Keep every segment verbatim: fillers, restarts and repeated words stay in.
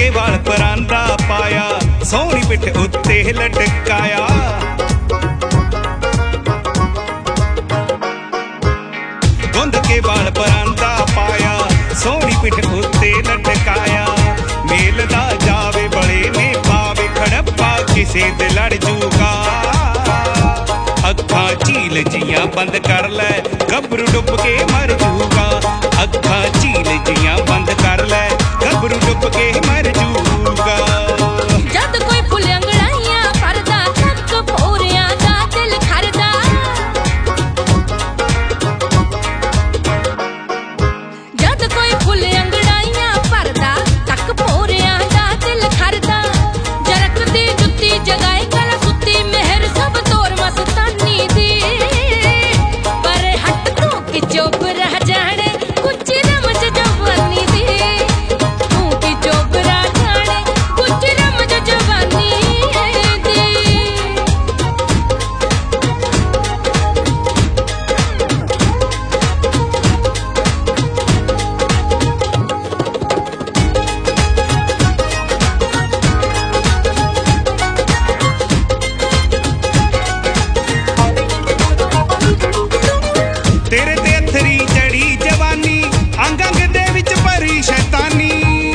के वाल परांदा पाया, सोहनी पिठ उत्ते लटकाया। धुंध के वाल परांदा पाया, सोहनी पिठ उत्ते लटकाया। मेल दा जावे बड़े ने पावे खड़प्पा, किसे दे लड़ जूगा। अखा झील जियां बंद कर लै, गबरू डुब के मर जूगा। अखा झील जियां बंद कर लै, गबरू डुब के मर जूगा। जद कोई फुल अंगड़ाइयां भरदा, तक भोरियां दा दिल खरदा। जद कोई फुल अंगड़ाइयां भरदा, तक भोरियां दा दिल खरदा। जरक दी जुत्ती जगाए गल सुत्ती, मेहर सब तोर मस्तानी दी। पर हट तू कि चुप रह जाने, कुछ रमज जवानी दी। तू कि चुप रह जाने, कुछ रमज जवानी दी। तेरे ते अथरी चढ़ी जवानी, अंग अंग दे विच भरी शैतानी।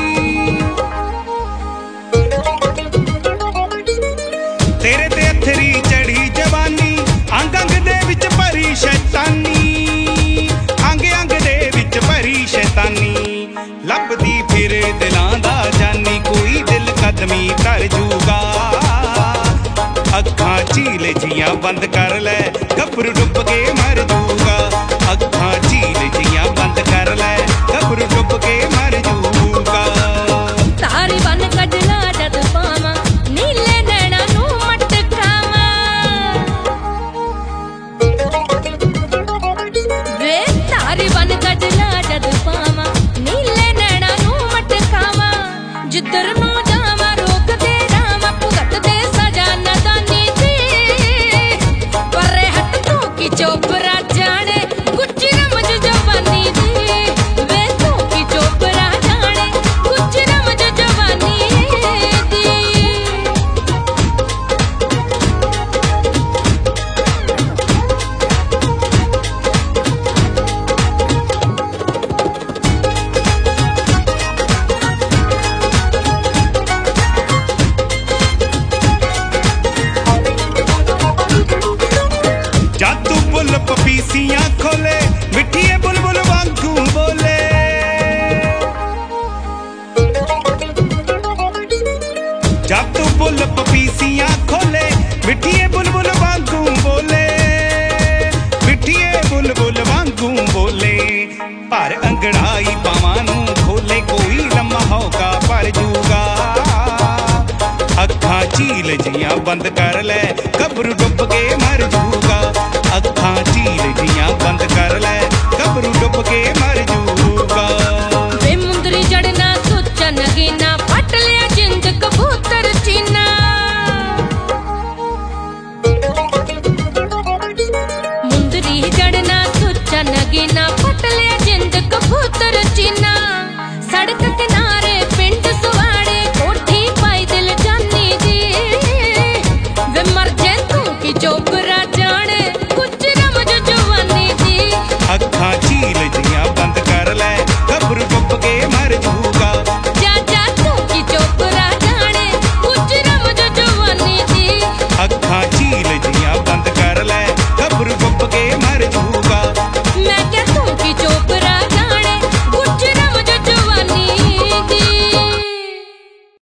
तेरे ते अथरी चढ़ी जवानी, अंग अंग दे विच भरी शैतानी। अंग अंग दे विच भरी शैतानी। लभदी फिर दिलां दा जानी, कोई दिल कदमी कर जूगा। अखा झील जियां बंद कर लै, गबरू डुब के मर जूगा। अखा झील जियां बंद कर लै, गबरू डुब के मर जूगा। तारी बन कढला जद पावां, नीले नैना नू मटकावां। वे तारी बन कढला जद पावां, नीले नैना नू मटकावां। जिधर नू जावां रोक दे रावां, भुगत दे सजा नादानी दी। पर हट तू कि चुप रह जाने, कुछ रमज जवानी दी। वे तू कि चुप रह जाने, कुछ रमज जवानी दी। जादू बुल पपीसियां खोले, मिठिए बुलबुल वांगू बोले। जादू बुल पपीसियां खोले, मिठिए बुलबुल वांगू बोले। मिठिए बुलबुल वांगू बोले। पर अंगड़ाई पावां नू खोले, कोई लम्हा होगा पर जूगा। अखा झील जियां बंद कर लै, गबरू डुब के मर जूगा। अखा झील जियां बंद कर लै, गबरू डुब के मर जूगा। वे मुंदरी जड़ना सुच्चा नगीना, फट लिया जिंद कबूतर चीना। मुंदरी जड़ना सुच्चा नगीना, फट